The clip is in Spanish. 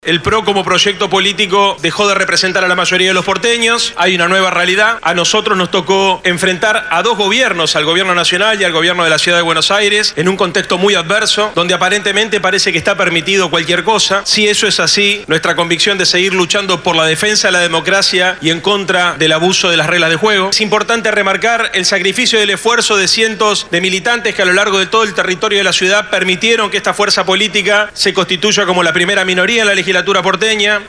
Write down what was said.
El PRO como proyecto político dejó de representar a la mayoría de los porteños, hay una nueva realidad. A nosotros nos tocó enfrentar a dos gobiernos, al gobierno nacional y al gobierno de la ciudad de Buenos Aires, en un contexto muy adverso, donde aparentemente parece que está permitido cualquier cosa. Si eso es así, nuestra convicción de seguir luchando por la defensa de la democracia y en contra del abuso de las reglas de juego. Es importante remarcar el sacrificio y el esfuerzo de cientos de militantes que a lo largo de todo el territorio de la ciudad permitieron que esta fuerza política se constituya como la primera minoría en la legislatura porteña.